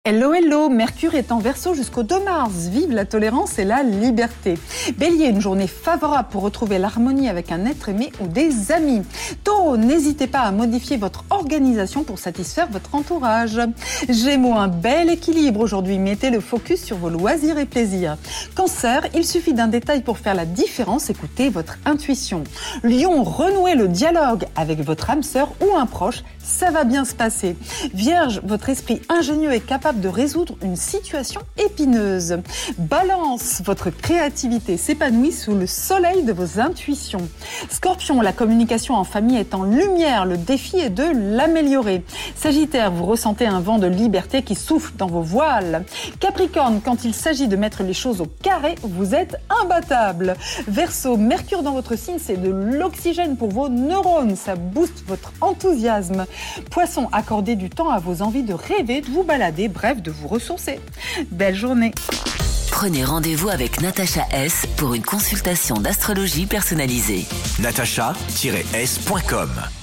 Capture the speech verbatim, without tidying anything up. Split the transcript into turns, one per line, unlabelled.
Hello, hello, Mercure est en Verseau jusqu'au deux mars. Vive la tolérance et la liberté. Bélier, une journée favorable pour retrouver l'harmonie avec un être aimé ou des amis. Taureau, n'hésitez pas à modifier votre organisation pour satisfaire votre entourage. Gémeaux, un bel équilibre aujourd'hui. Mettez le focus sur vos loisirs et plaisirs. Cancer, il suffit d'un détail pour faire la différence. Écoutez votre intuition. Lion, renouez le dialogue avec votre âme sœur ou un proche. Ça va bien se passer. Vierge, votre esprit ingénieux est capable de résoudre une situation épineuse. Balance, votre créativité s'épanouit sous le soleil de vos intuitions. Scorpion, la communication en famille est en lumière, le défi est de l'améliorer. Sagittaire, vous ressentez un vent de liberté qui souffle dans vos voiles. Capricorne, quand il s'agit de mettre les choses au carré, vous êtes imbattable. Verseau, Mercure dans votre signe, c'est de l'oxygène pour vos neurones, ça booste votre enthousiasme. Poisson, accordez du temps à vos envies de rêver, de vous balader, bref, de vous ressourcer. Belle journée.
Prenez rendez-vous avec Natacha S pour une consultation d'astrologie personnalisée.
natacha tiret s point com